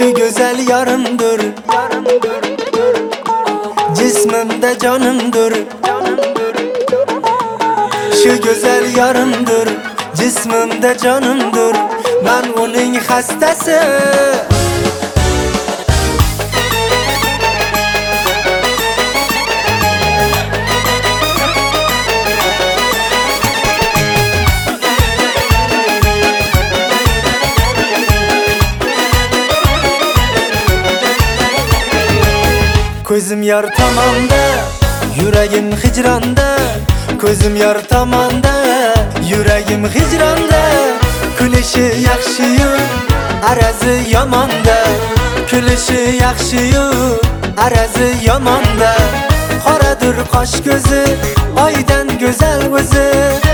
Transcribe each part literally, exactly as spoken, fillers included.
Şu güzel yarımdır, cismimde canımdır. Şu güzel yarımdır, cismimde canımdır. Ben onun hastası. Ko'zim yar tomonda, yuragim hijronda. Ko'zim yar tomonda, yuragim hijronda. Kulishi yaxshi-yu, arazi yomonda. Kulishi yaxshi-yu, arazi yomonda. Qoradir qosh ko'zi, oydan go'zal o'zi.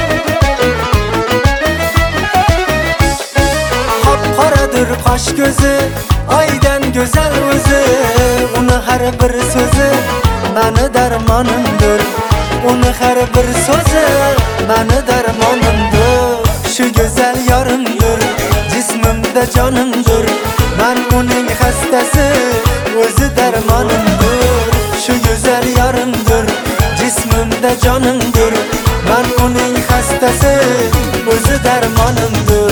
Qop qoradir qosh ko'zi, oydan go'zal o'zi. Uni har bir so'zi mani darmonimdir. Uni har bir so'zi mani darmonimdir. Shu go'zal yorimdir, jismimda jonimdir. Men uning hastasi, o'zi darmonimdir. Shu go'zal yorimdir, jismimda jonimdir. Men uning hastasi, o'zi darmonimdir.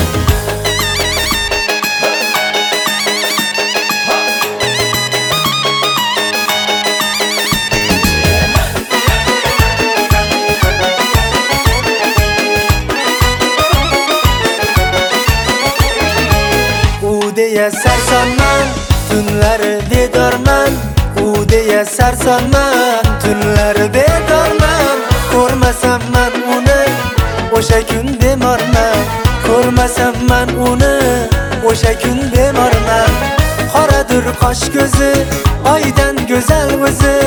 Deya sarsanman, tunlari bedorman. U deya sarsanman, tunlari bedorman. Ko'rmasam men uni, o'sha kun bemorman. Ko'rmasam men uni, o'sha kun bemorman. Qoradir qosh ko'zi, oydan go'zal o'zi.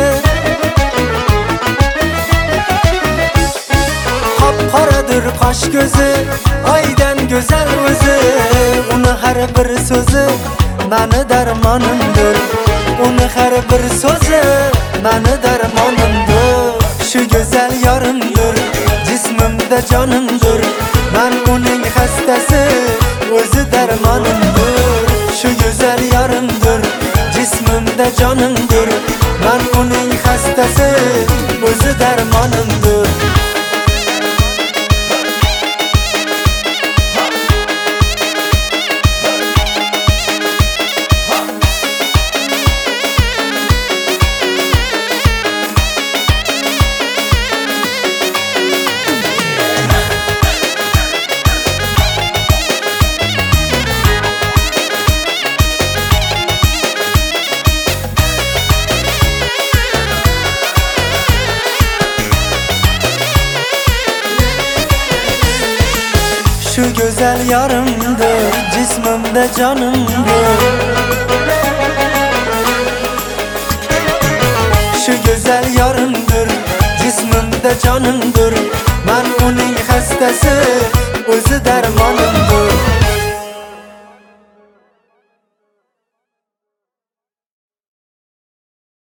Qop qoradir qosh ko'zi, oydan go'zal o'zi. Uni har bir so'zi mani darmonimdir. Uni har bir so'zi mani darmonimdir. Shu go'zal yorimdir, jismimda jonimdir. Men uning hastasi, o'zi darmonimdir. Shu go'zal yorimdir, jismimda jonimdir. Men uning hastasi, o'zi darmonimdir. Şu güzel yarımdır, cismimde canımdır. Şu güzel yarımdır, cismimde canımdır. Ben onun hastası, o'zi darmonimdir.